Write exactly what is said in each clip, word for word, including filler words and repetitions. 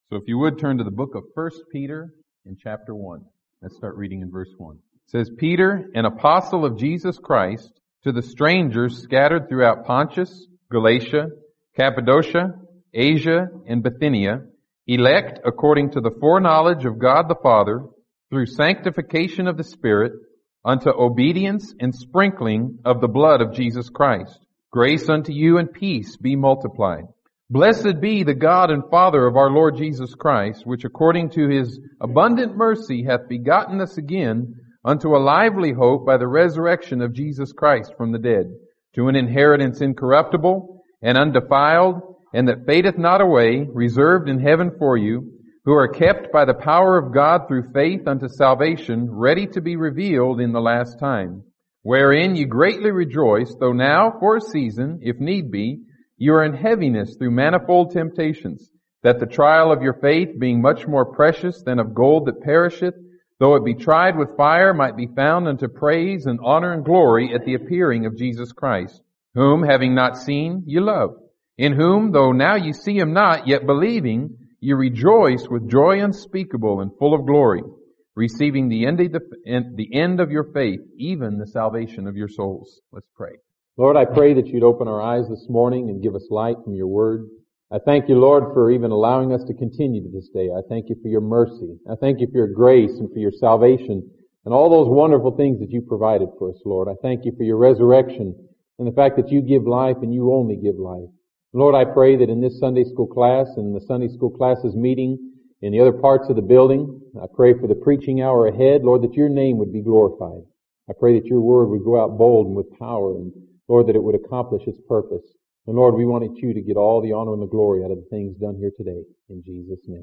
So if you would turn to the book of First Peter in chapter one. Let's start reading in verse one. It says, Peter, an apostle of Jesus Christ, to the strangers scattered throughout Pontus, Galatia, Cappadocia, Asia, and Bithynia, elect according to the foreknowledge of God the Father, through sanctification of the Spirit, unto obedience and sprinkling of the blood of Jesus Christ. Grace unto you and peace be multiplied. Blessed be the God and Father of our Lord Jesus Christ, which according to His abundant mercy hath begotten us again unto a lively hope by the resurrection of Jesus Christ from the dead, to an inheritance incorruptible and undefiled, and that fadeth not away, reserved in heaven for you, who are kept by the power of God through faith unto salvation, ready to be revealed in the last time, wherein ye greatly rejoice, though now for a season, if need be, you are in heaviness through manifold temptations, that the trial of your faith, being much more precious than of gold that perisheth, though it be tried with fire, might be found unto praise and honor and glory at the appearing of Jesus Christ, whom, having not seen, ye love, in whom, though now ye see Him not, yet believing, ye rejoice with joy unspeakable and full of glory, receiving the end of, the, the end of your faith, even the salvation of your souls. Let's pray. Lord, I pray that you'd open our eyes this morning and give us light from your word. I thank you, Lord, for even allowing us to continue to this day. I thank you for your mercy. I thank you for your grace and for your salvation and all those wonderful things that you provided for us, Lord. I thank you for your resurrection and the fact that you give life and you only give life. Lord, I pray that in this Sunday school class and the Sunday school classes meeting in the other parts of the building, I pray for the preaching hour ahead, Lord, that your name would be glorified. I pray that your word would go out bold and with power, and Lord, that it would accomplish its purpose. And Lord, we wanted you to get all the honor and the glory out of the things done here today. In Jesus' name,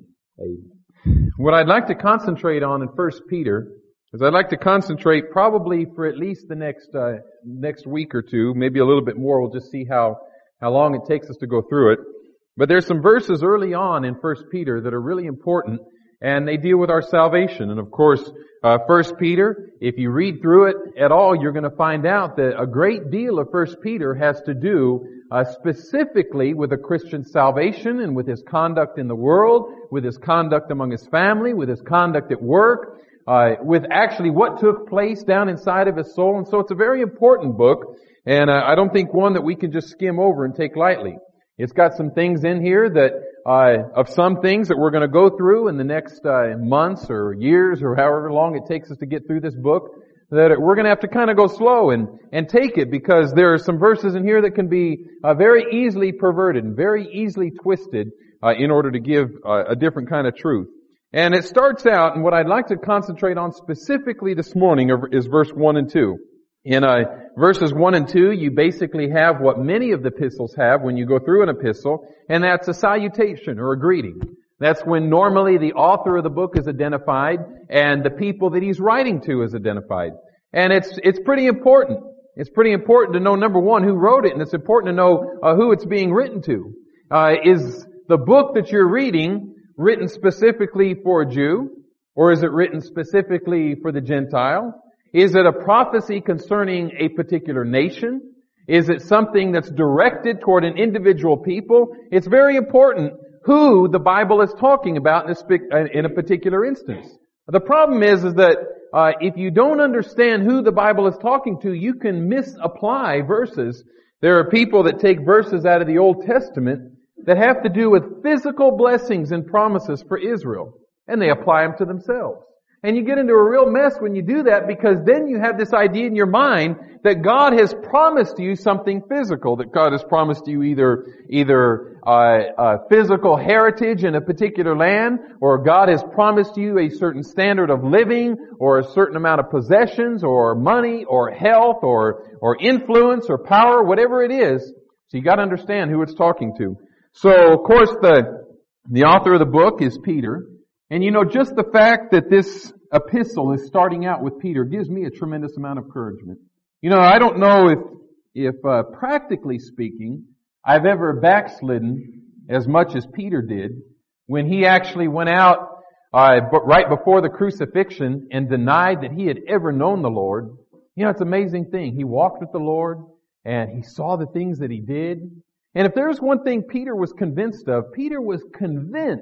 amen. What I'd like to concentrate on in First Peter is I'd like to concentrate probably for at least the next uh, next week or two, maybe a little bit more. We'll just see how how long it takes us to go through it. But there's some verses early on in First Peter that are really important, and they deal with our salvation. And of course, uh, First Peter, if you read through it at all, you're going to find out that a great deal of First Peter has to do uh, specifically with a Christian's salvation and with his conduct in the world, with his conduct among his family, with his conduct at work, uh, with actually what took place down inside of his soul. And so it's a very important book, and uh, I don't think one that we can just skim over and take lightly. It's got some things in here that, uh, of some things that we're going to go through in the next, uh, months or years or however long it takes us to get through this book, that we're going to have to kind of go slow and, and take it, because there are some verses in here that can be, uh, very easily perverted and very easily twisted, uh, in order to give, uh, a different kind of truth. And it starts out, and what I'd like to concentrate on specifically this morning is verse one and two. In uh, verses one and two, you basically have what many of the epistles have when you go through an epistle, and that's a salutation or a greeting. That's when normally the author of the book is identified and the people that he's writing to is identified. And it's it's pretty important. It's pretty important to know, number one, who wrote it, and it's important to know uh, who it's being written to. Uh, is the book that you're reading written specifically for a Jew, or is it written specifically for the Gentile? Is it a prophecy concerning a particular nation? Is it something that's directed toward an individual people? It's very important who the Bible is talking about in a, in a particular instance. The problem is, is that uh, if you don't understand who the Bible is talking to, you can misapply verses. There are people that take verses out of the Old Testament that have to do with physical blessings and promises for Israel, and they apply them to themselves. And you get into a real mess when you do that, because then you have this idea in your mind that God has promised you something physical, that God has promised you either either uh, uh, physical heritage in a particular land, or God has promised you a certain standard of living, or a certain amount of possessions, or money, or health, or or influence, or power, whatever it is. So you got to understand who it's talking to. So of course the the author of the book is Peter. And you know, just the fact that this epistle is starting out with Peter gives me a tremendous amount of encouragement. You know, I don't know if, if uh, practically speaking, I've ever backslidden as much as Peter did when he actually went out uh, but right before the crucifixion and denied that he had ever known the Lord. You know, it's an amazing thing. He walked with the Lord and he saw the things that he did. And if there's one thing Peter was convinced of, Peter was convinced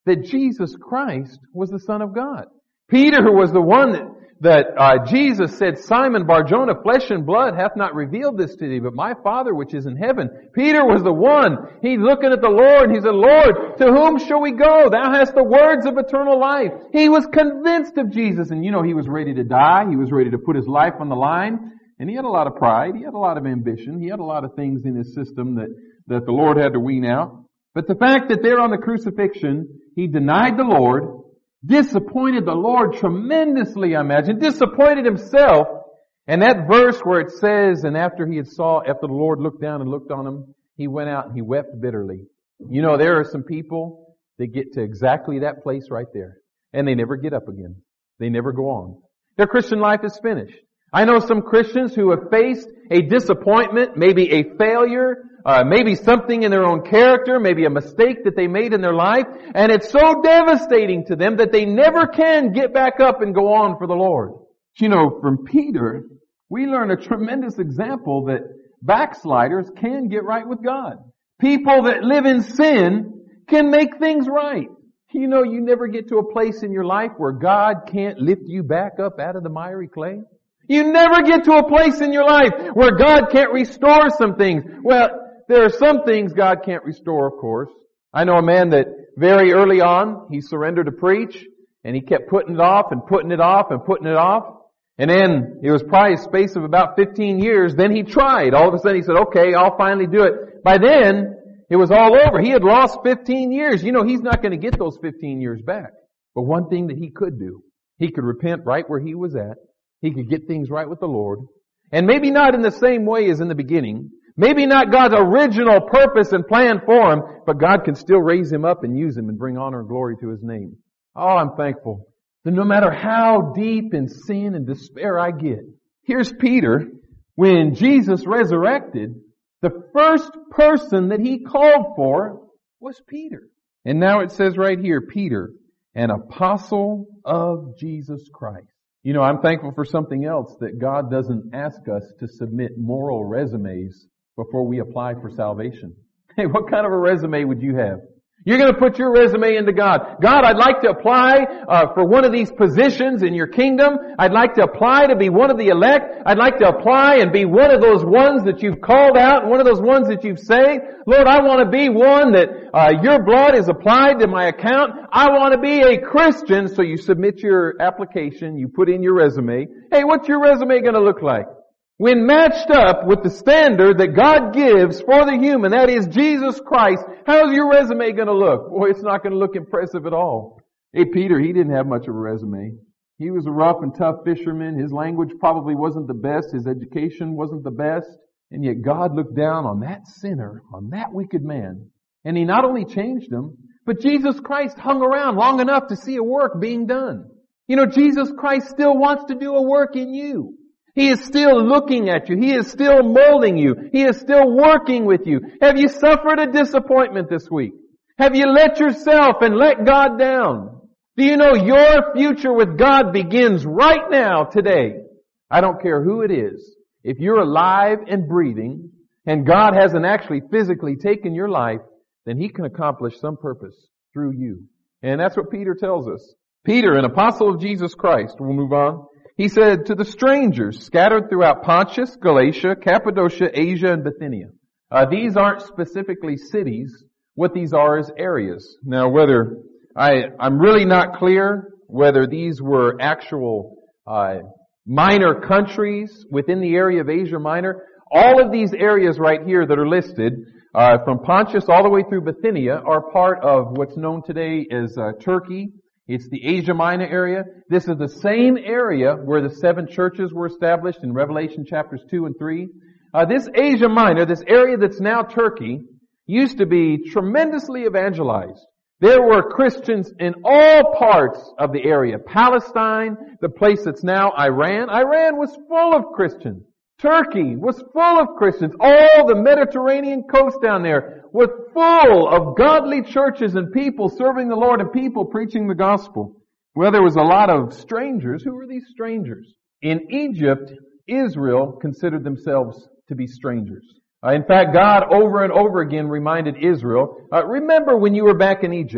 that Jesus Christ was the Son of God. Peter was the one that, that uh, Jesus said, Simon Bar-Jonah, flesh and blood hath not revealed this to thee, but my Father which is in heaven. Peter was the one. He's looking at the Lord and he said, Lord, to whom shall we go? Thou hast the words of eternal life. He was convinced of Jesus, and you know, he was ready to die. He was ready to put his life on the line. And he had a lot of pride. He had a lot of ambition. He had a lot of things in his system that, that the Lord had to wean out. But the fact that there on the crucifixion, he denied the Lord, disappointed the Lord tremendously, I imagine, disappointed himself. And that verse where it says, and after he had saw, after the Lord looked down and looked on him, he went out and he wept bitterly. You know, there are some people that get to exactly that place right there. And they never get up again. They never go on. Their Christian life is finished. I know some Christians who have faced a disappointment, maybe a failure, uh, maybe something in their own character, maybe a mistake that they made in their life, and it's so devastating to them that they never can get back up and go on for the Lord. You know, from Peter, we learn a tremendous example that backsliders can get right with God. People that live in sin can make things right. You know, you never get to a place in your life where God can't lift you back up out of the miry clay. You never get to a place in your life where God can't restore some things. Well, there are some things God can't restore, of course. I know a man that very early on, he surrendered to preach, and he kept putting it off and putting it off and putting it off. And then it was probably a space of about fifteen years. Then he tried. All of a sudden he said, okay, I'll finally do it. By then, it was all over. He had lost fifteen years. You know, he's not going to get those fifteen years back. But one thing that he could do, he could repent right where he was at. He could get things right with the Lord. And maybe not in the same way as in the beginning. Maybe not God's original purpose and plan for him, but God can still raise him up and use him and bring honor and glory to his name. Oh, I'm thankful that no matter how deep in sin and despair I get, here's Peter, when Jesus resurrected, the first person that he called for was Peter. And now it says right here, Peter, an apostle of Jesus Christ. You know, I'm thankful for something else, that God doesn't ask us to submit moral resumes before we apply for salvation. Hey, what kind of a resume would you have? You're going to put your resume into God. God, I'd like to apply uh, for one of these positions in your kingdom. I'd like to apply to be one of the elect. I'd like to apply and be one of those ones that you've called out, one of those ones that you've saved. Lord, I want to be one that uh, your blood is applied to my account. I want to be a Christian. So you submit your application, you put in your resume. Hey, what's your resume going to look like? When matched up with the standard that God gives for the human, that is Jesus Christ, how's your resume going to look? Boy, it's not going to look impressive at all. Hey, Peter, he didn't have much of a resume. He was a rough and tough fisherman. His language probably wasn't the best. His education wasn't the best. And yet God looked down on that sinner, on that wicked man. And He not only changed him, but Jesus Christ hung around long enough to see a work being done. You know, Jesus Christ still wants to do a work in you. He is still looking at you. He is still molding you. He is still working with you. Have you suffered a disappointment this week? Have you let yourself and let God down? Do you know your future with God begins right now, today? I don't care who it is. If you're alive and breathing, and God hasn't actually physically taken your life, then He can accomplish some purpose through you. And that's what Peter tells us. Peter, an apostle of Jesus Christ, we'll move on. He said, to the strangers scattered throughout Pontus, Galatia, Cappadocia, Asia, and Bithynia. Uh, these aren't specifically cities. What these are is areas. Now, whether I, I'm really not clear whether these were actual uh, minor countries within the area of Asia Minor. All of these areas right here that are listed, uh, from Pontus all the way through Bithynia, are part of what's known today as uh, Turkey. It's the Asia Minor area. This is the same area where the seven churches were established in Revelation chapters two and three. Uh, this Asia Minor, this area that's now Turkey, used to be tremendously evangelized. There were Christians in all parts of the area. Palestine, the place that's now Iran. Iran was full of Christians. Turkey was full of Christians. All the Mediterranean coast down there was full of godly churches and people serving the Lord and people preaching the gospel. Well, there was a lot of strangers. Who were these strangers? In Egypt, Israel considered themselves to be strangers. Uh, in fact, God over and over again reminded Israel, uh, remember when you were back in Egypt.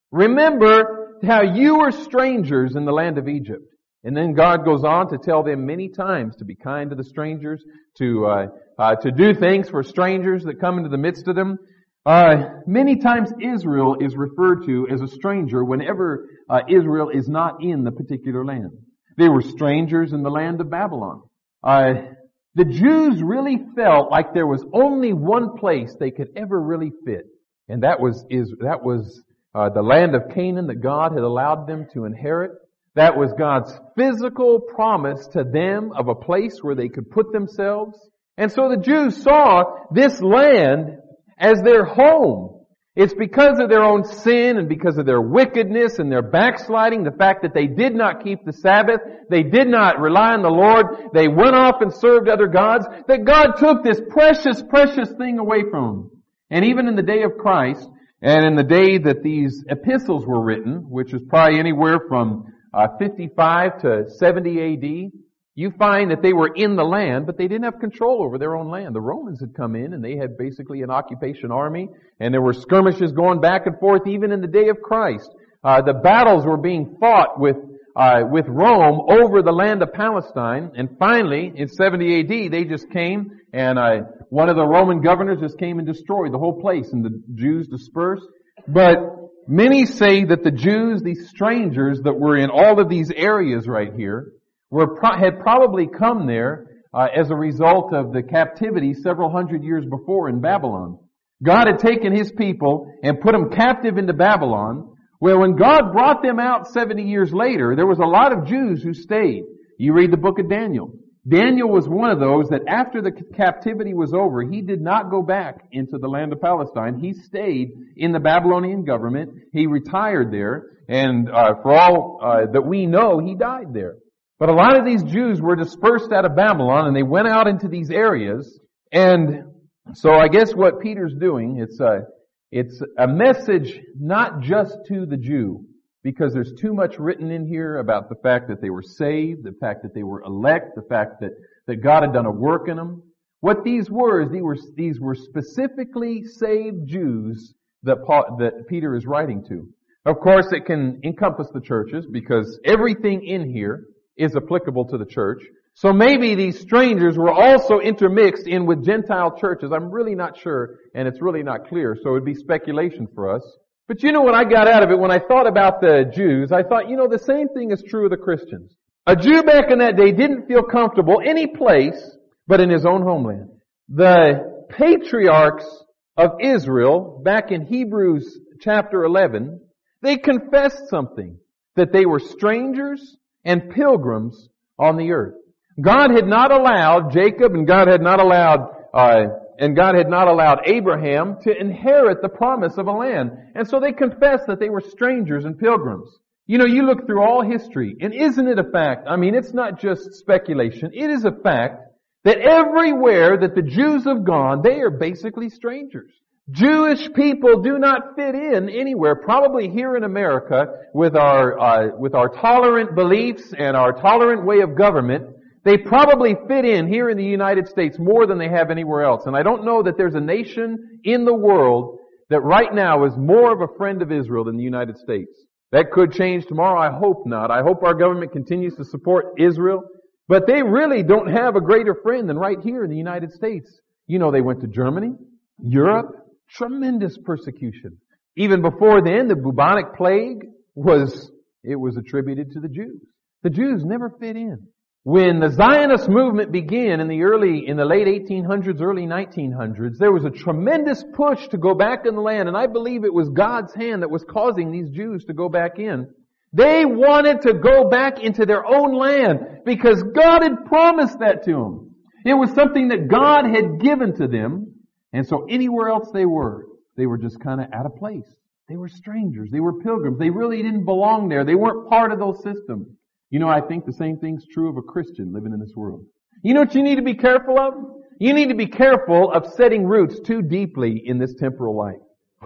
Remember how you were strangers in the land of Egypt. And then God goes on to tell them many times to be kind to the strangers, to uh, uh, to do things for strangers that come into the midst of them. Uh, many times Israel is referred to as a stranger whenever uh, Israel is not in the particular land. They were strangers in the land of Babylon. Uh, the Jews really felt like there was only one place they could ever really fit, and that was is that was uh, the land of Canaan that God had allowed them to inherit. That was God's physical promise to them of a place where they could put themselves. And so the Jews saw this land as their home. It's because of their own sin and because of their wickedness and their backsliding, the fact that they did not keep the Sabbath, they did not rely on the Lord, they went off and served other gods, that God took this precious, precious thing away from them. And even in the day of Christ, and in the day that these epistles were written, which is probably anywhere from Uh, fifty-five to seventy A D, you find that they were in the land, but they didn't have control over their own land. The Romans had come in and they had basically an occupation army, and there were skirmishes going back and forth even in the day of Christ. Uh, the battles were being fought with uh, with Rome over the land of Palestine, and finally, in seventy A D, they just came, and uh, one of the Roman governors just came and destroyed the whole place, and the Jews dispersed. But many say that the Jews, these strangers that were in all of these areas right here, were pro- had probably come there uh, as a result of the captivity several hundred years before in Babylon. God had taken His people and put them captive into Babylon, where when God brought them out seventy years later, there was a lot of Jews who stayed. You read the book of Daniel. Daniel was one of those that after the captivity was over, he did not go back into the land of Palestine. He stayed in the Babylonian government. He retired there, and uh, for all uh, that we know, he died there. But a lot of these Jews were dispersed out of Babylon, and they went out into these areas. And so I guess what Peter's doing, it's a, it's a message not just to the Jew, because there's too much written in here about the fact that they were saved, the fact that they were elect, the fact that, that God had done a work in them. What these were is these were, these were specifically saved Jews that, Paul, that Peter is writing to. Of course, it can encompass the churches because everything in here is applicable to the church. So maybe these strangers were also intermixed in with Gentile churches. I'm really not sure, and it's really not clear, so it would be speculation for us. But you know what I got out of it when I thought about the Jews? I thought, you know, the same thing is true of the Christians. A Jew back in that day didn't feel comfortable any place but in his own homeland. The patriarchs of Israel, back in Hebrews chapter eleven, they confessed something, that they were strangers and pilgrims on the earth. God had not allowed Jacob, and God had not allowed uh And God had not allowed Abraham to inherit the promise of a land. And so they confessed that they were strangers and pilgrims. You know, you look through all history, and isn't it a fact? I mean, it's not just speculation. It is a fact that everywhere that the Jews have gone, they are basically strangers. Jewish people do not fit in anywhere. Probably here in America, with our uh, with our tolerant beliefs and our tolerant way of government, they probably fit in here in the United States more than they have anywhere else. And I don't know that there's a nation in the world that right now is more of a friend of Israel than the United States. That could change tomorrow. I hope not. I hope our government continues to support Israel. But they really don't have a greater friend than right here in the United States. You know, they went to Germany, Europe, tremendous persecution. Even before then, the bubonic plague was, it was attributed to the Jews. The Jews never fit in. When the Zionist movement began in the early, in the late eighteen hundreds, early nineteen hundreds, there was a tremendous push to go back in the land, and I believe it was God's hand that was causing these Jews to go back in. They wanted to go back into their own land because God had promised that to them. It was something that God had given to them, and so anywhere else they were, they were just kind of out of place. They were strangers. They were pilgrims. They really didn't belong there. They weren't part of those systems. You know, I think the same thing's true of a Christian living in this world. You know what you need to be careful of? You need to be careful of setting roots too deeply in this temporal life.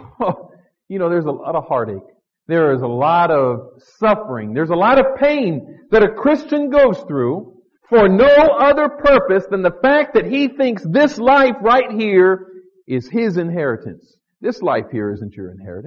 You know, there's a lot of heartache. There is a lot of suffering. There's a lot of pain that a Christian goes through for no other purpose than the fact that he thinks this life right here is his inheritance. This life here isn't your inheritance.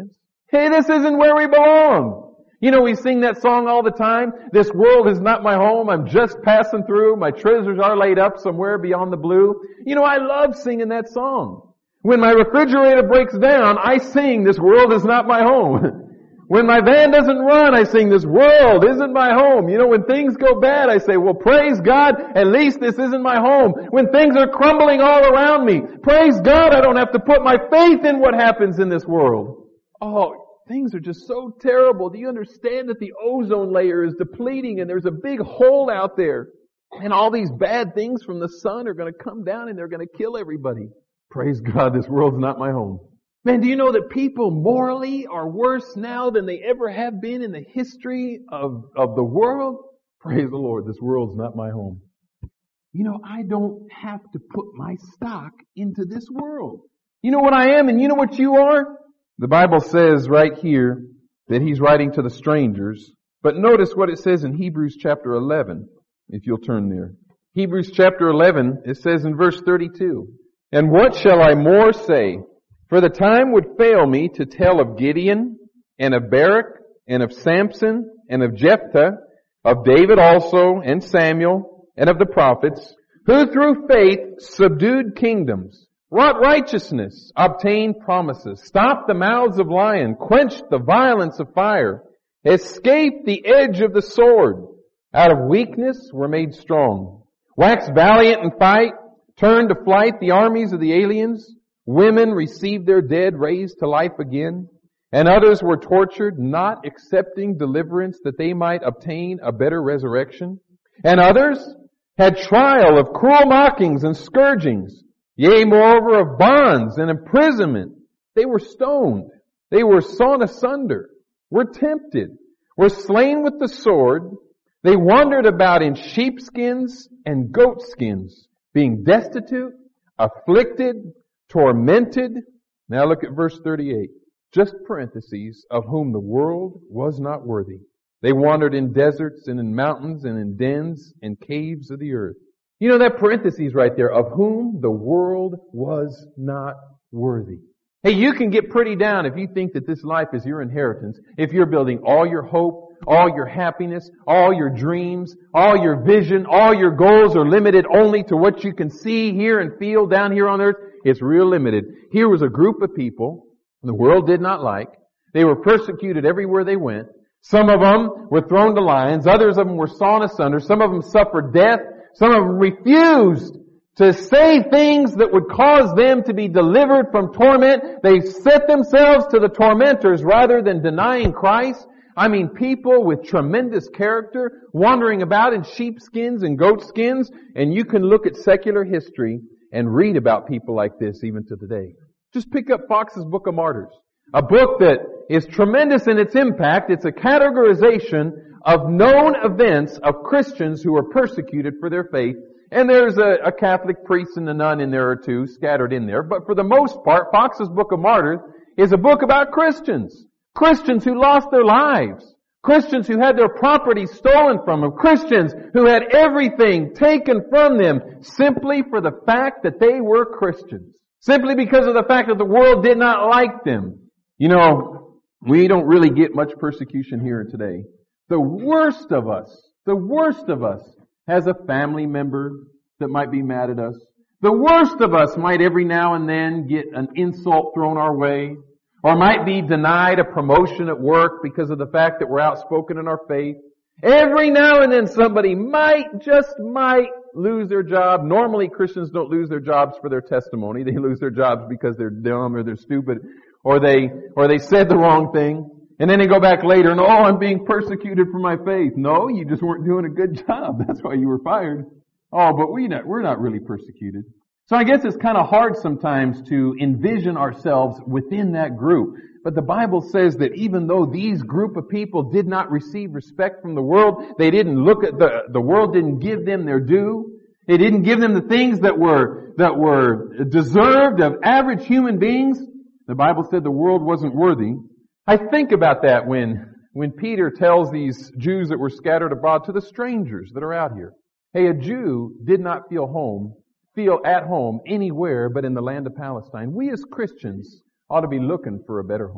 Hey, this isn't where we belong. You know, we sing that song all the time. This world is not my home. I'm just passing through. My treasures are laid up somewhere beyond the blue. You know, I love singing that song. When my refrigerator breaks down, I sing, this world is not my home. When my van doesn't run, I sing, this world isn't my home. You know, when things go bad, I say, well, praise God, at least this isn't my home. When things are crumbling all around me, praise God, I don't have to put my faith in what happens in this world. Oh, things are just so terrible. Do you understand that the ozone layer is depleting and there's a big hole out there? And all these bad things from the sun are going to come down and they're going to kill everybody. Praise God, this world's not my home. Man, do you know that people morally are worse now than they ever have been in the history of, of the world? Praise the Lord, this world's not my home. You know, I don't have to put my stock into this world. You know what I am and you know what you are? The Bible says right here that he's writing to the strangers. But notice what it says in Hebrews chapter eleven, if you'll turn there. Hebrews chapter eleven, it says in verse thirty-two, "And what shall I more say? For the time would fail me to tell of Gideon, and of Barak, and of Samson, and of Jephthah, of David also, and Samuel, and of the prophets, who through faith subdued kingdoms, wrought righteousness, obtained promises, stopped the mouths of lions, quenched the violence of fire, escaped the edge of the sword, out of weakness were made strong, waxed valiant in fight, turned to flight the armies of the aliens. Women received their dead raised to life again, and others were tortured, not accepting deliverance that they might obtain a better resurrection. And others had trial of cruel mockings and scourgings, yea, moreover, of bonds and imprisonment. They were stoned, they were sawn asunder, were tempted, were slain with the sword. They wandered about in sheepskins and goatskins, being destitute, afflicted, tormented. Now look at verse thirty-eight. Just parentheses, of whom the world was not worthy. They wandered in deserts and in mountains and in dens and caves of the earth. You know that parentheses right there, of whom the world was not worthy. Hey, you can get pretty down if you think that this life is your inheritance, if you're building all your hope, all your happiness, all your dreams, all your vision, all your goals are limited only to what you can see, hear, and feel down here on earth. It's real limited. Here was a group of people the world did not like. They were persecuted everywhere they went. Some of them were thrown to lions. Others of them were sawn asunder. Some of them suffered death. Some of them refused to say things that would cause them to be delivered from torment. They set themselves to the tormentors rather than denying Christ. I mean, people with tremendous character wandering about in sheepskins and goatskins, and you can look at secular history and read about people like this even to today. Just pick up Fox's Book of Martyrs, a book that is tremendous in its impact. It's a categorization of known events of Christians who were persecuted for their faith. And there's a, a Catholic priest and a nun in there or two scattered in there. But for the most part, Fox's Book of Martyrs is a book about Christians. Christians who lost their lives. Christians who had their property stolen from them. Christians who had everything taken from them simply for the fact that they were Christians. Simply because of the fact that the world did not like them. You know, we don't really get much persecution here today. The worst of us, the worst of us has a family member that might be mad at us. The worst of us might every now and then get an insult thrown our way, or might be denied a promotion at work because of the fact that we're outspoken in our faith. Every now and then somebody might, just might, lose their job. Normally Christians don't lose their jobs for their testimony. They lose their jobs because they're dumb or they're stupid or they, or they said the wrong thing. And then they go back later and, oh, I'm being persecuted for my faith. No, you just weren't doing a good job. That's why you were fired. Oh, but we not, we're not really persecuted. So I guess it's kind of hard sometimes to envision ourselves within that group. But the Bible says that even though these group of people did not receive respect from the world, they didn't look at the, the world didn't give them their due. It didn't give them the things that were, that were deserved of average human beings. The Bible said the world wasn't worthy. I think about that when, when Peter tells these Jews that were scattered abroad to the strangers that are out here. Hey, a Jew did not feel home, feel at home anywhere but in the land of Palestine. We as Christians ought to be looking for a better home.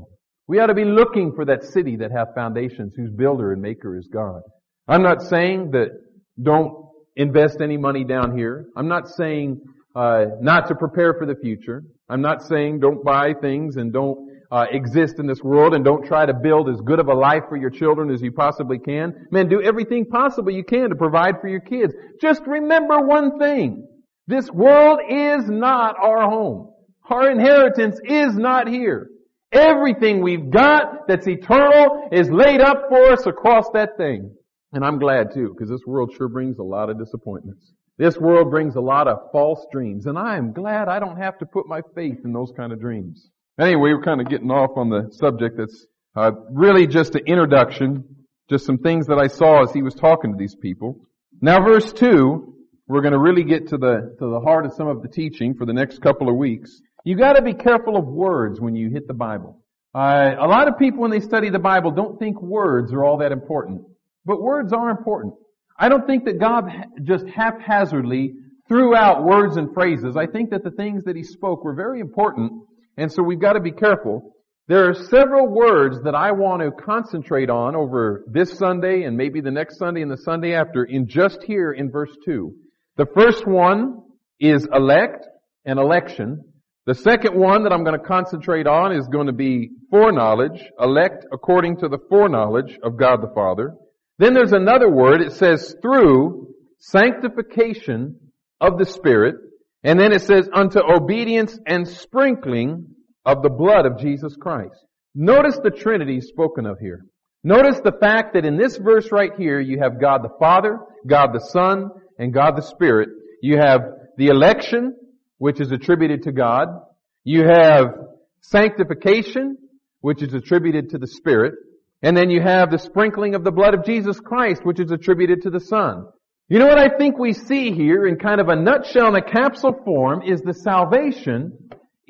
We ought to be looking for that city that hath foundations, whose builder and maker is God. I'm not saying that don't invest any money down here. I'm not saying uh, not to prepare for the future. I'm not saying don't buy things and don't uh, exist in this world and don't try to build as good of a life for your children as you possibly can. Man, do everything possible you can to provide for your kids. Just remember one thing. This world is not our home. Our inheritance is not here. Everything we've got that's eternal is laid up for us across that thing. And I'm glad too, because this world sure brings a lot of disappointments. This world brings a lot of false dreams, and I am glad I don't have to put my faith in those kind of dreams. Anyway, we're kind of getting off on the subject that's uh, really just an introduction, just some things that I saw as he was talking to these people. Now verse two, we're going to really get to the to the heart of some of the teaching for the next couple of weeks. You got to be careful of words when you hit the Bible. Uh, a lot of people when they study the Bible don't think words are all that important. But words are important. I don't think that God just haphazardly threw out words and phrases. I think that the things that He spoke were very important, and so we've got to be careful. There are several words that I want to concentrate on over this Sunday and maybe the next Sunday and the Sunday after in just here in verse two. The first one is elect and election. The second one that I'm going to concentrate on is going to be foreknowledge, elect according to the foreknowledge of God the Father. Then there's another word, it says through sanctification of the Spirit. And then it says unto obedience and sprinkling of the blood of Jesus Christ. Notice the Trinity spoken of here. Notice the fact that in this verse right here, you have God the Father, God the Son, and God the Spirit. You have the election, which is attributed to God. You have sanctification, which is attributed to the Spirit. And then you have the sprinkling of the blood of Jesus Christ, which is attributed to the Son. You know what I think we see here in kind of a nutshell, in a capsule form, is the salvation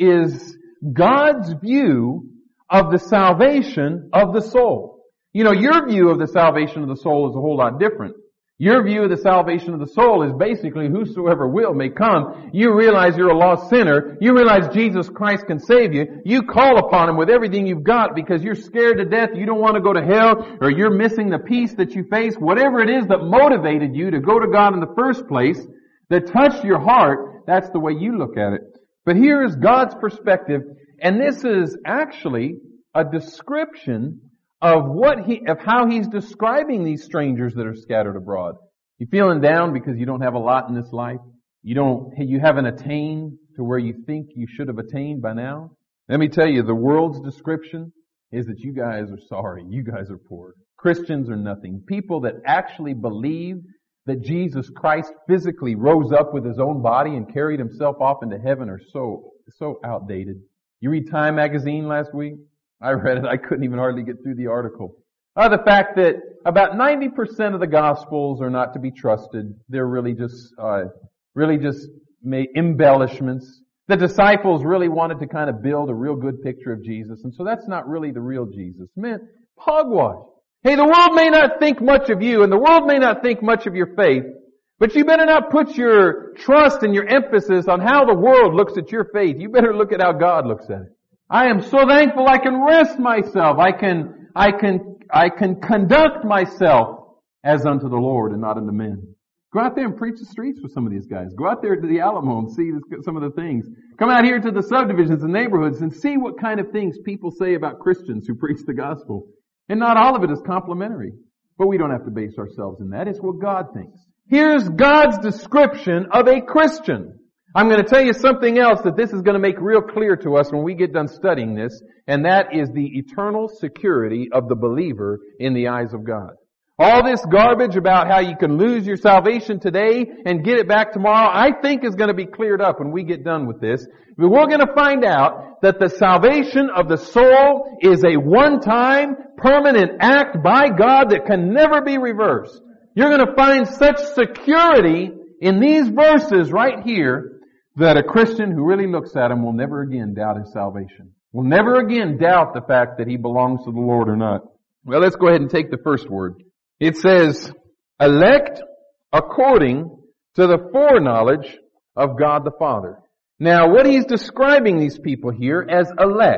is God's view of the salvation of the soul. You know, your view of the salvation of the soul is a whole lot different. Your view of the salvation of the soul is basically whosoever will may come. You realize you're a lost sinner. You realize Jesus Christ can save you. You call upon Him with everything you've got because you're scared to death. You don't want to go to hell, or you're missing the peace that you face. Whatever it is that motivated you to go to God in the first place, that touched your heart, that's the way you look at it. But here is God's perspective, and this is actually a description of what he, of how He's describing these strangers that are scattered abroad. You feeling down because you don't have a lot in this life? You don't, you haven't attained to where you think you should have attained by now? Let me tell you, the world's description is that you guys are sorry. You guys are poor. Christians are nothing. People that actually believe that Jesus Christ physically rose up with His own body and carried Himself off into heaven are so, so outdated. You read Time magazine last week? I read it. I couldn't even hardly get through the article. Uh, the fact that about ninety percent of the Gospels are not to be trusted. They're really just, uh, really just made embellishments. The disciples really wanted to kind of build a real good picture of Jesus, and so that's not really the real Jesus. Man, hogwash. Hey, the world may not think much of you, and the world may not think much of your faith, but you better not put your trust and your emphasis on how the world looks at your faith. You better look at how God looks at it. I am so thankful I can rest myself. I can, I can, I can conduct myself as unto the Lord and not unto men. Go out there and preach the streets with some of these guys. Go out there to the Alamo and see some of the things. Come out here to the subdivisions and neighborhoods and see what kind of things people say about Christians who preach the gospel. And not all of it is complimentary. But we don't have to base ourselves in that. It's what God thinks. Here's God's description of a Christian. I'm going to tell you something else that this is going to make real clear to us when we get done studying this, and that is the eternal security of the believer in the eyes of God. All this garbage about how you can lose your salvation today and get it back tomorrow, I think is going to be cleared up when we get done with this. But we're going to find out that the salvation of the soul is a one-time, permanent act by God that can never be reversed. You're going to find such security in these verses right here that a Christian who really looks at them will never again doubt his salvation. Will never again doubt the fact that he belongs to the Lord or not. Well, let's go ahead and take the first word. It says, elect according to the foreknowledge of God the Father. Now, what he's describing these people here as elect.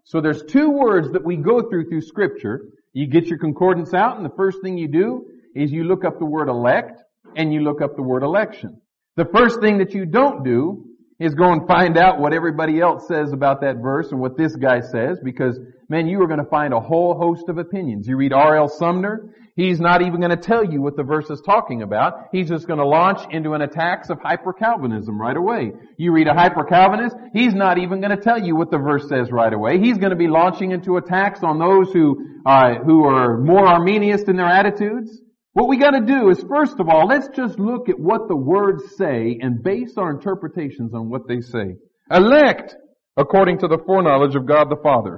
So there's two words that we go through through Scripture. You get your concordance out, and the first thing you do is you look up the word elect, and you look up the word election. The first thing that you don't do is go and find out what everybody else says about that verse and what this guy says, because, man, you are going to find a whole host of opinions. You read R L Sumner, he's not even going to tell you what the verse is talking about. He's just going to launch into an attack of hyper-Calvinism right away. You read a hyper-Calvinist, he's not even going to tell you what the verse says right away. He's going to be launching into attacks on those who, uh, who are more Arminianist in their attitudes. What we got to do is, first of all, let's just look at what the words say and base our interpretations on what they say. Elect, according to the foreknowledge of God the Father.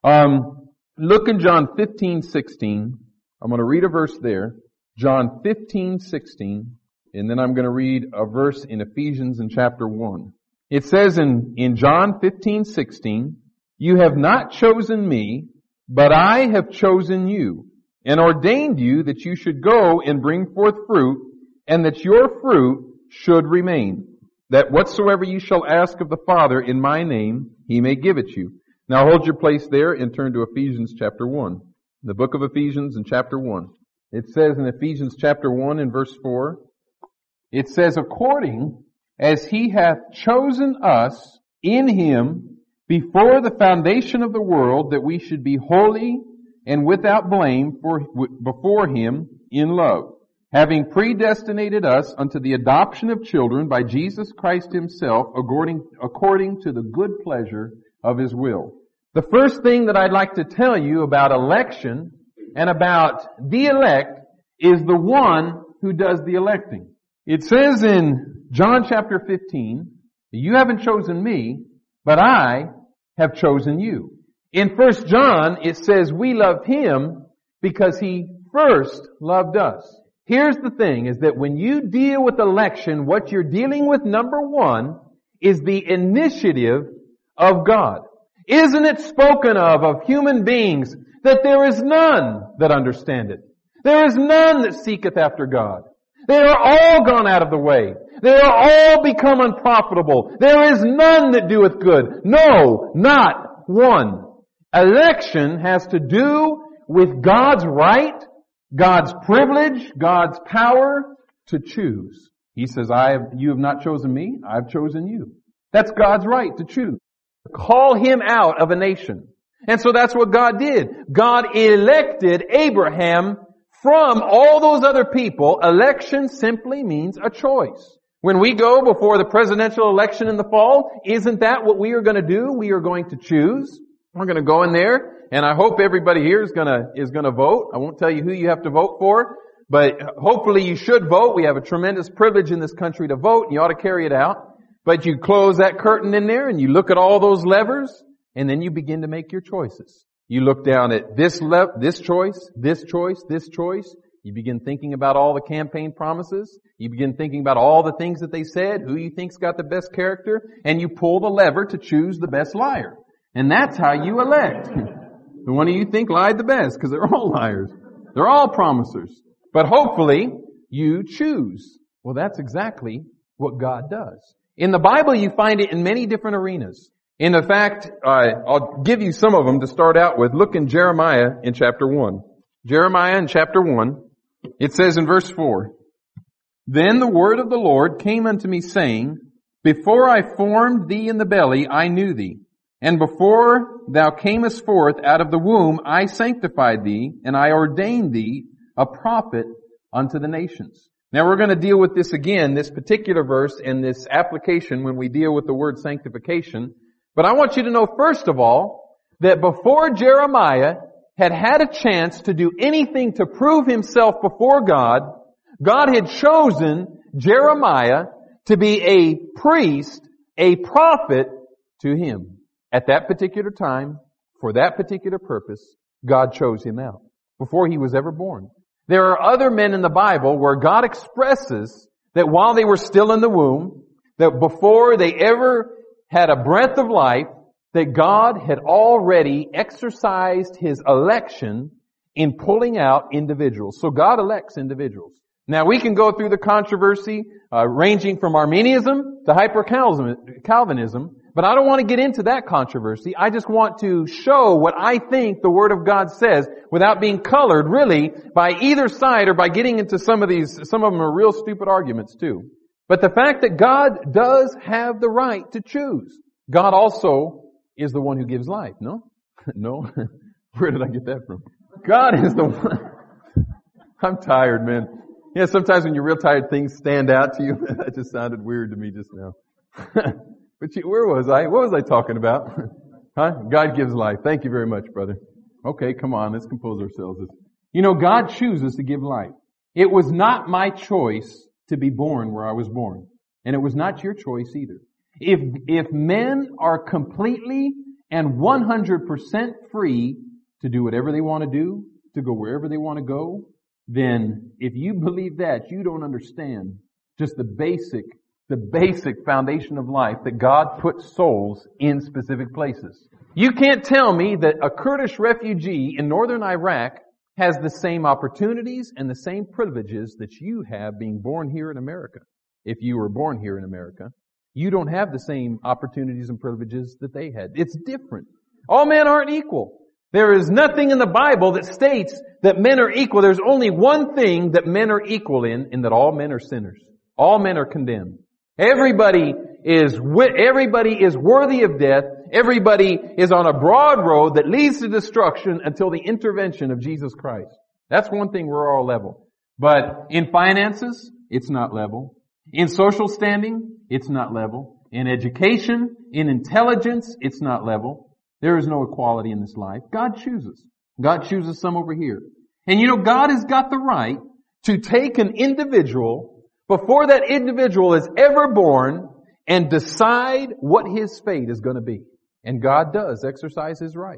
Um, look in John fifteen sixteen. I'm going to read a verse there. John fifteen sixteen. And then I'm going to read a verse in Ephesians in chapter one. It says in, in John fifteen sixteen, "You have not chosen me, but I have chosen you, and ordained you that you should go and bring forth fruit, and that your fruit should remain, that whatsoever you shall ask of the Father in my name, he may give it you." Now hold your place there and turn to Ephesians chapter one. The book of Ephesians in chapter one. It says in Ephesians chapter one in verse four, it says, "According as he hath chosen us in him before the foundation of the world, that we should be holy and without blame for, before him in love, having predestinated us unto the adoption of children by Jesus Christ himself, according, according to the good pleasure of his will." The first thing that I'd like to tell you about election and about the elect is the one who does the electing. It says in John chapter fifteen, "You haven't chosen me, but I have chosen you." In First John, it says we love him because he first loved us. Here's the thing, is that when you deal with election, what you're dealing with, number one, is the initiative of God. Isn't it spoken of, of human beings, that there is none that understandeth? There is none that seeketh after God. They are all gone out of the way. They are all become unprofitable. There is none that doeth good. No, not one. Election has to do with God's right, God's privilege, God's power to choose. He says, I have, you have not chosen me, I've chosen you. That's God's right to choose. Call him out of a nation. And so that's what God did. God elected Abraham from all those other people. Election simply means a choice. When we go before the presidential election in the fall, isn't that what we are going to do? We are going to choose. We're going to go in there, and I hope everybody here is going to, is going to vote. I won't tell you who you have to vote for, but hopefully you should vote. We have a tremendous privilege in this country to vote, and you ought to carry it out. But you close that curtain in there, and you look at all those levers, and then you begin to make your choices. You look down at this le- this choice, this choice, this choice. You begin thinking about all the campaign promises. You begin thinking about all the things that they said, who you think's got the best character, and you pull the lever to choose the best liar. And that's how you elect. The one who you think lied the best, because they're all liars. They're all promisers. But hopefully, you choose. Well, that's exactly what God does. In the Bible, you find it in many different arenas. In the fact, uh, I'll give you some of them to start out with. Look in Jeremiah in chapter one. Jeremiah in chapter one, it says in verse four, "Then the word of the Lord came unto me, saying, Before I formed thee in the belly, I knew thee. And before thou camest forth out of the womb, I sanctified thee, and I ordained thee a prophet unto the nations." Now we're going to deal with this again, this particular verse and this application when we deal with the word sanctification. But I want you to know, first of all, that before Jeremiah had had a chance to do anything to prove himself before God, God had chosen Jeremiah to be a priest, a prophet to him. At that particular time, for that particular purpose, God chose him out before he was ever born. There are other men in the Bible where God expresses that while they were still in the womb, that before they ever had a breath of life, that God had already exercised his election in pulling out individuals. So God elects individuals. Now we can go through the controversy, uh, ranging from Arminianism to hyper-Calvinism, but I don't want to get into that controversy. I just want to show what I think the Word of God says without being colored really by either side or by getting into some of these, some of them are real stupid arguments too. But the fact that God does have the right to choose. God also is the one who gives life, no? No? Where did I get that from? God is the one. I'm tired, man. Yeah, sometimes when you're real tired, things stand out to you. That just sounded weird to me just now. But you, where was I? What was I talking about? Huh? God gives life. Thank you very much, brother. Okay, come on, let's compose ourselves. You know, God chooses to give life. It was not my choice to be born where I was born. And it was not your choice either. If, if men are completely and one hundred percent free to do whatever they want to do, to go wherever they want to go, then if you believe that, you don't understand just the basic, the basic foundation of life that God puts souls in specific places. You can't tell me that a Kurdish refugee in northern Iraq has the same opportunities and the same privileges that you have being born here in America. If you were born here in America, you don't have the same opportunities and privileges that they had. It's different. All men aren't equal. There is nothing in the Bible that states that men are equal. There's only one thing that men are equal in, and that all men are sinners. All men are condemned. Everybody is, everybody is worthy of death. Everybody is on a broad road that leads to destruction until the intervention of Jesus Christ. That's one thing we're all level. But in finances, it's not level. In social standing, it's not level. In education, in intelligence, it's not level. There is no equality in this life. God chooses. God chooses some over here. And you know, God has got the right to take an individual before that individual is ever born and decide what his fate is going to be. And God does exercise His right.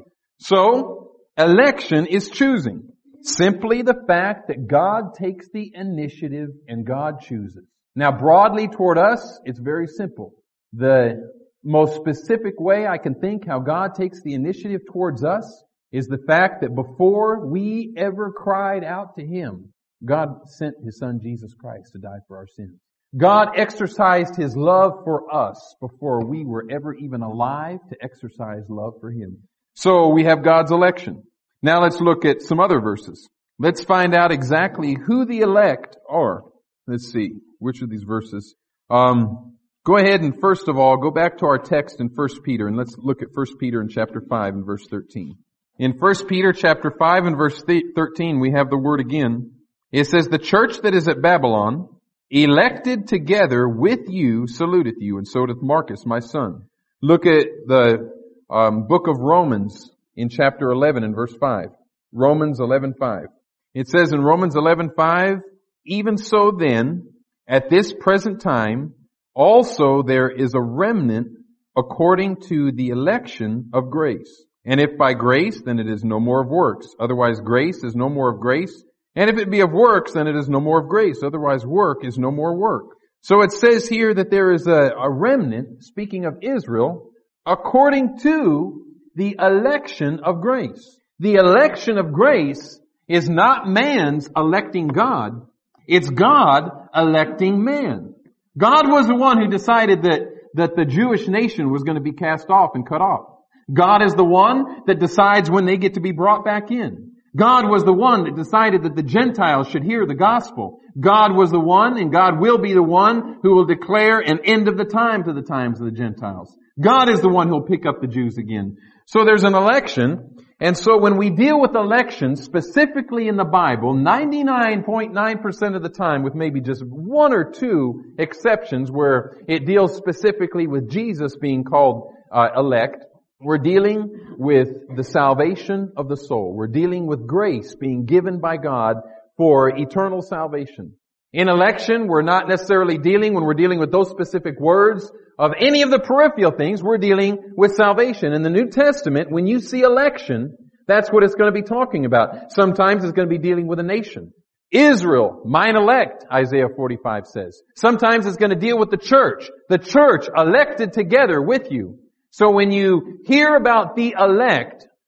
So, election is choosing. Simply the fact that God takes the initiative and God chooses. Now, broadly toward us, it's very simple. The most specific way I can think how God takes the initiative towards us is the fact that before we ever cried out to Him, God sent His Son Jesus Christ to die for our sins. God exercised His love for us before we were ever even alive to exercise love for Him. So we have God's election. Now let's look at some other verses. Let's find out exactly who the elect are. Let's see, which of these verses? Um, go ahead and first of all, go back to our text in First Peter, and let's look at First Peter in chapter five and verse thirteen. In First Peter chapter five and verse thirteen, we have the word again. It says, "The church that is at Babylon, elected together with you, saluteth you, and so doth Marcus, my son." Look at the um, book of Romans in chapter eleven and verse five. Romans eleven five. It says in Romans eleven five, "Even so then, at this present time, also there is a remnant according to the election of grace. And if by grace, then it is no more of works. Otherwise grace is no more of grace. And if it be of works, then it is no more of grace. Otherwise work is no more work." So it says here that there is a, a remnant, speaking of Israel, according to the election of grace. The election of grace is not man's electing God. It's God electing man. God was the one who decided that, that the Jewish nation was going to be cast off and cut off. God is the one that decides when they get to be brought back in. God was the one that decided that the Gentiles should hear the gospel. God was the one, and God will be the one who will declare an end of the time to the times of the Gentiles. God is the one who will pick up the Jews again. So there's an election, and so when we deal with elections, specifically in the Bible, ninety-nine point nine percent of the time, with maybe just one or two exceptions where it deals specifically with Jesus being called uh, elect, we're dealing with the salvation of the soul. We're dealing with grace being given by God for eternal salvation. In election, we're not necessarily dealing, when we're dealing with those specific words, of any of the peripheral things. We're dealing with salvation. In the New Testament, when you see election, that's what it's going to be talking about. Sometimes it's going to be dealing with a nation. Israel, mine elect, Isaiah forty-five says. Sometimes it's going to deal with the church. The church elected together with you. So when you hear about the elect,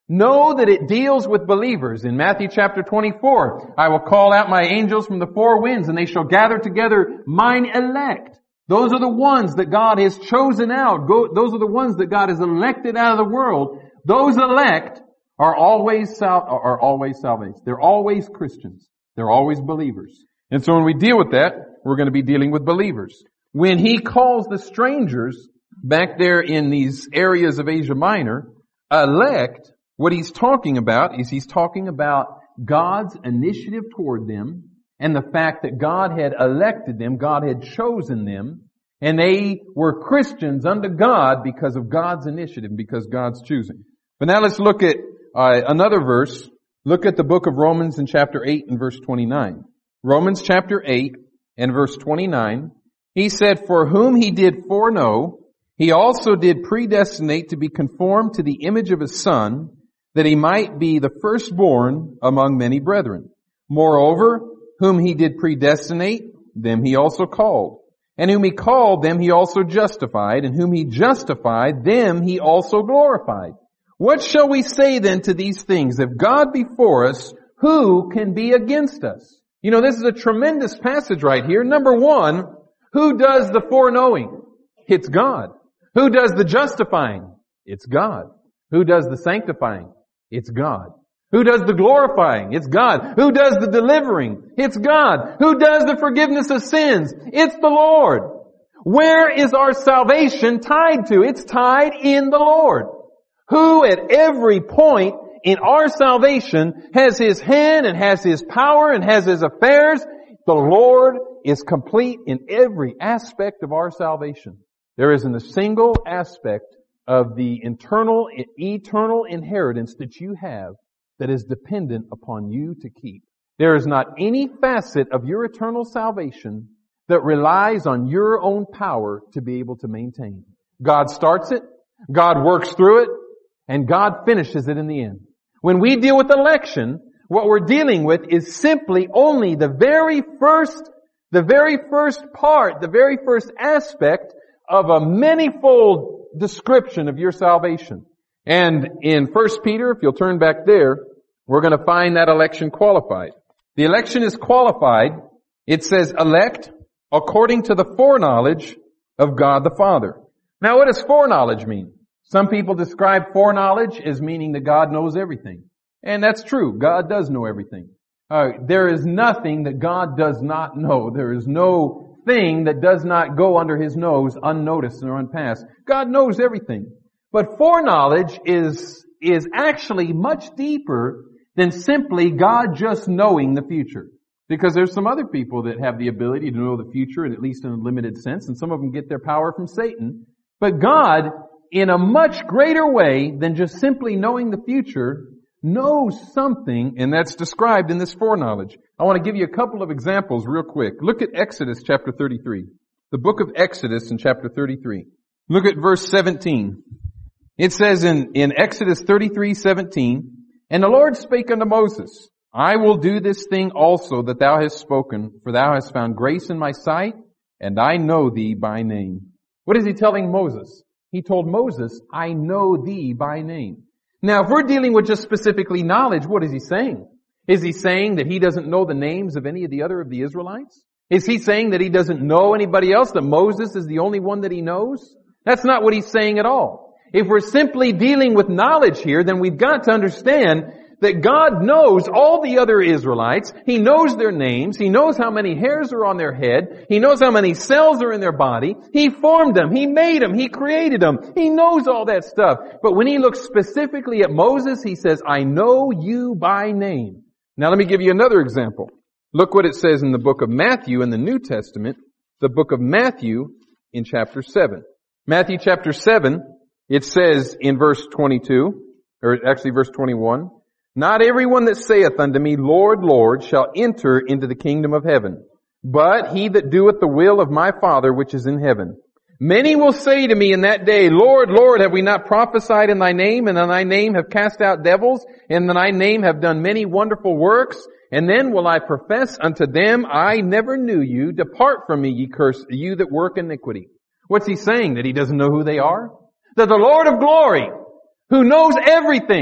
Know that it deals with believers. In Matthew chapter twenty-four, I will call out my angels from the four winds, and they shall gather together mine elect. Those are the ones that God has chosen out. Go, those are the ones that God has elected out of the world. Those elect are always sal- are always salvation. They're always Christians. They're always believers. And so when we deal with that, we're going to be dealing with believers. When he calls the strangers back there in these areas of Asia Minor elect, what he's talking about is he's talking about God's initiative toward them and the fact that God had elected them, God had chosen them, and they were Christians unto God because of God's initiative, because God's choosing. But now let's look at uh, another verse. Look at the book of Romans in chapter eight and verse twenty-nine. Romans chapter eight and verse twenty-nine. He said, "For whom he did foreknow, he also did predestinate to be conformed to the image of his Son, that he might be the firstborn among many brethren. Moreover, whom he did predestinate, them he also called. And whom he called, them he also justified. And whom he justified, them he also glorified. What shall we say then to these things? If God be for us, who can be against us?" You know, this is a tremendous passage right here. Number one, who does the foreknowing? It's God. Who does the justifying? It's God. Who does the sanctifying? It's God. Who does the glorifying? It's God. Who does the delivering? It's God. Who does the forgiveness of sins? It's the Lord. Where is our salvation tied to? It's tied in the Lord. Who at every point in our salvation has His hand and has His power and has His affairs? The Lord is complete in every aspect of our salvation. There isn't a single aspect of the internal, eternal inheritance that you have that is dependent upon you to keep. There is not any facet of your eternal salvation that relies on your own power to be able to maintain. God starts it, God works through it, and God finishes it in the end. When we deal with election, what we're dealing with is simply only the very first, the very first part, the very first aspect of a manifold description of your salvation. And in First Peter, if you'll turn back there, we're going to find that election qualified. The election is qualified. It says elect according to the foreknowledge of God the Father. Now what does foreknowledge mean? Some people describe foreknowledge as meaning that God knows everything. And that's true. God does know everything. Uh, there is nothing that God does not know. There is no thing that does not go under His nose unnoticed or unpassed. God knows everything. But foreknowledge is, is actually much deeper than simply God just knowing the future. Because there's some other people that have the ability to know the future, at least in a limited sense, and some of them get their power from Satan. But God, in a much greater way than just simply knowing the future, knows something, and that's described in this foreknowledge. I want to give you a couple of examples real quick. Look at Exodus chapter thirty-three. The book of Exodus in chapter thirty-three. Look at verse seventeen. It says in, in Exodus thirty-three seventeen, "And the Lord spake unto Moses, I will do this thing also that thou hast spoken, for thou hast found grace in my sight, and I know thee by name." What is He telling Moses? He told Moses, I know thee by name. Now, if we're dealing with just specifically knowledge, what is He saying? Is He saying that He doesn't know the names of any of the other of the Israelites? Is He saying that He doesn't know anybody else, that Moses is the only one that He knows? That's not what He's saying at all. If we're simply dealing with knowledge here, then we've got to understand that God knows all the other Israelites. He knows their names. He knows how many hairs are on their head. He knows how many cells are in their body. He formed them. He made them. He created them. He knows all that stuff. But when He looks specifically at Moses, He says, I know you by name. Now let me give you another example. Look what it says in the book of Matthew in the New Testament, the book of Matthew in chapter seven. Matthew chapter seven, it says in verse twenty-two, or actually verse twenty-one, "Not everyone that saith unto me, Lord, Lord, shall enter into the kingdom of heaven, but he that doeth the will of my Father which is in heaven. Many will say to me in that day, Lord, Lord, have we not prophesied in thy name, and in thy name have cast out devils, and in thy name have done many wonderful works? And then will I profess unto them, I never knew you. Depart from me, ye cursed, you that work iniquity." What's He saying? That He doesn't know who they are? That the Lord of glory, who knows everything,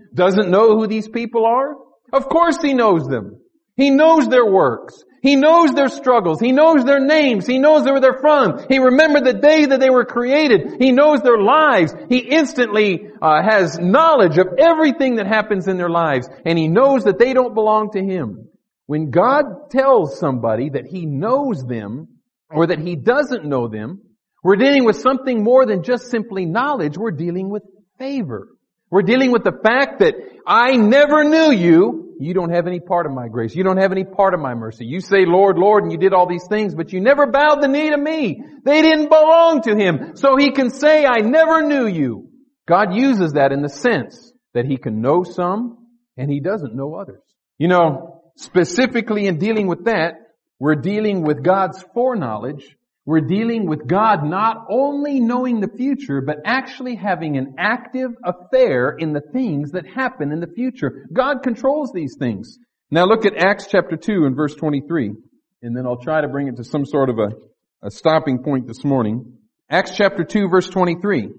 doesn't know who these people are? Of course He knows them. He knows their works. He knows their struggles. He knows their names. He knows where they're from. He remembered the day that they were created. He knows their lives. He instantly uh, has knowledge of everything that happens in their lives. And He knows that they don't belong to Him. When God tells somebody that He knows them or that He doesn't know them, we're dealing with something more than just simply knowledge. We're dealing with favor. We're dealing with the fact that I never knew you. You don't have any part of my grace. You don't have any part of my mercy. You say, Lord, Lord, and you did all these things, but you never bowed the knee to me. They didn't belong to Him. So He can say, I never knew you. God uses that in the sense that He can know some and He doesn't know others. You know, specifically in dealing with that, we're dealing with God's foreknowledge. We're dealing with God not only knowing the future, but actually having an active affair in the things that happen in the future. God controls these things. Now look at Acts chapter two and verse twenty-three, and then I'll try to bring it to some sort of a, a stopping point this morning. Acts chapter two verse twenty-three.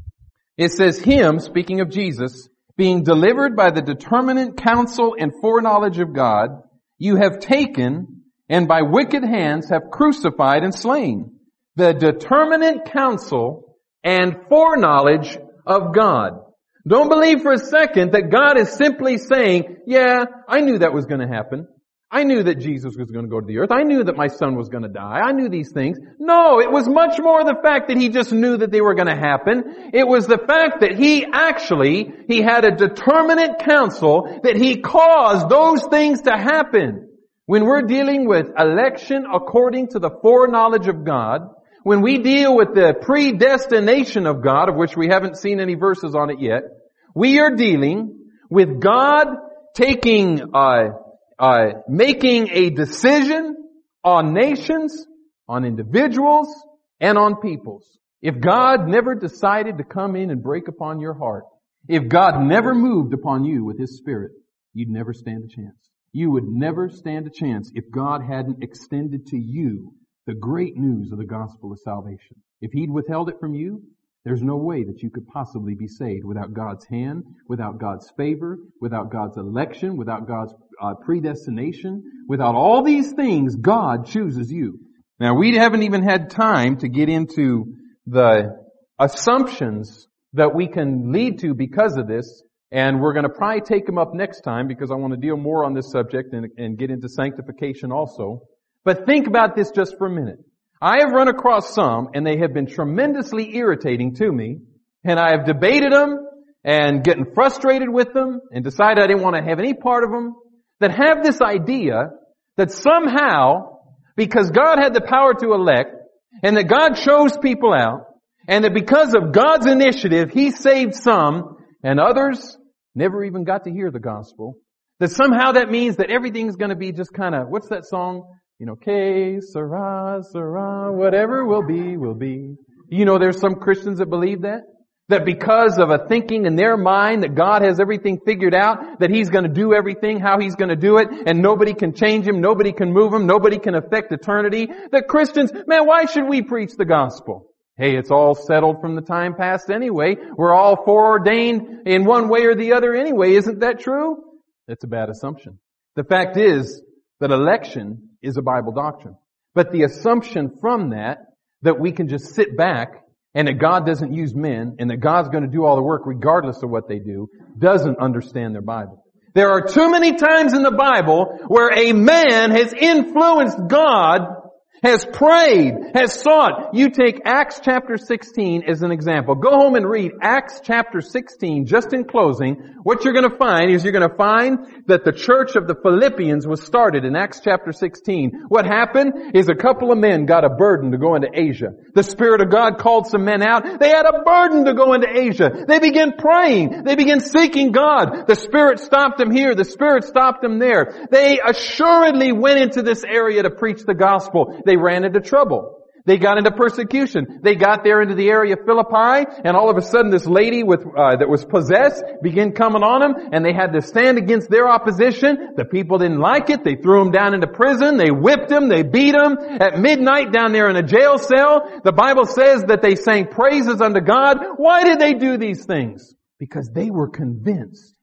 It says, Him, speaking of Jesus, being delivered by the determinate counsel and foreknowledge of God, you have taken and by wicked hands have crucified and slain. The determinate counsel and foreknowledge of God. Don't believe for a second that God is simply saying, yeah, I knew that was going to happen. I knew that Jesus was going to go to the earth. I knew that my son was going to die. I knew these things. No, it was much more the fact that He just knew that they were going to happen. It was the fact that He actually, He had a determinate counsel that He caused those things to happen. When we're dealing with election according to the foreknowledge of God, when we deal with the predestination of God, of which we haven't seen any verses on it yet, we are dealing with God taking, uh, uh, making a decision on nations, on individuals, and on peoples. If God never decided to come in and break upon your heart, if God never moved upon you with His Spirit, you'd never stand a chance. You would never stand a chance if God hadn't extended to you the great news of the gospel of salvation. If He'd withheld it from you, there's no way that you could possibly be saved without God's hand, without God's favor, without God's election, without God's uh, predestination. Without all these things, God chooses you. Now, we haven't even had time to get into the assumptions that we can lead to because of this. And we're going to probably take them up next time because I want to deal more on this subject and, and get into sanctification also. But think about this just for a minute. I have run across some and they have been tremendously irritating to me, and I have debated them and getting frustrated with them and decided I didn't want to have any part of them, that have this idea that somehow, because God had the power to elect and that God chose people out and that because of God's initiative He saved some and others never even got to hear the gospel, that somehow that means that everything's going to be just kind of, what's that song? You know, que sera, sera, whatever will be, will be. You know, there's some Christians that believe that. That because of a thinking in their mind that God has everything figured out, that He's going to do everything, how He's going to do it, and nobody can change Him, nobody can move Him, nobody can affect eternity. That Christians, man, why should we preach the gospel? Hey, it's all settled from the time past anyway. We're all foreordained in one way or the other anyway. Isn't that true? That's a bad assumption. The fact is that election is a Bible doctrine. But the assumption from that, that we can just sit back and that God doesn't use men and that God's going to do all the work regardless of what they do, doesn't understand their Bible. There are too many times in the Bible where a man has influenced God, has prayed, has sought. You take Acts chapter sixteen as an example. Go home and read Acts chapter sixteen, just in closing. What you're going to find is you're going to find that the church of the Philippians was started in Acts chapter sixteen. What happened is a couple of men got a burden to go into Asia. The Spirit of God called some men out. They had a burden to go into Asia. They began praying. They began seeking God. The Spirit stopped them here. The Spirit stopped them there. They assuredly went into this area to preach the gospel. They ran into trouble. They got into persecution. They got there into the area of Philippi, and all of a sudden this lady with uh, that was possessed began coming on them, and they had to stand against their opposition. The people didn't like it. They threw them down into prison. They whipped them. They beat them. At midnight down there in a jail cell, the Bible says that they sang praises unto God. Why did they do these things? Because they were convinced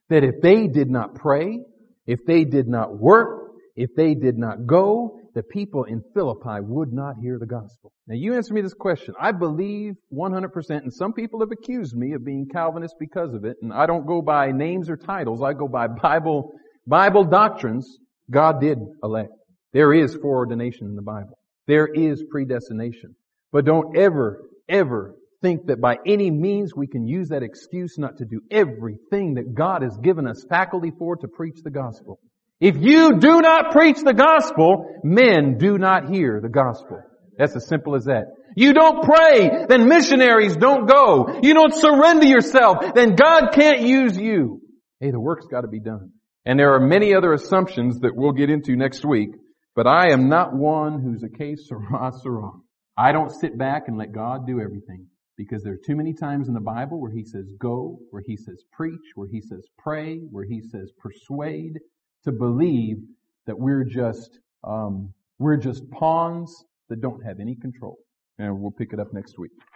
that if they did not pray, if they did not work, if they did not go, the people in Philippi would not hear the gospel. Now you answer me this question. I believe one hundred percent, and some people have accused me of being Calvinist because of it, and I don't go by names or titles. I go by Bible, Bible doctrines. God did elect. There is foreordination in the Bible. There is predestination. But don't ever, ever think that by any means we can use that excuse not to do everything that God has given us faculty for to preach the gospel. If you do not preach the gospel, men do not hear the gospel. That's as simple as that. You don't pray, then missionaries don't go. You don't surrender yourself, then God can't use you. Hey, the work's got to be done. And there are many other assumptions that we'll get into next week, but I am not one who's a case sera sera. I don't sit back and let God do everything, because there are too many times in the Bible where He says go, where He says preach, where He says pray, where He says persuade, to believe that we're just um, we're just pawns that don't have any control. And we'll pick it up next week.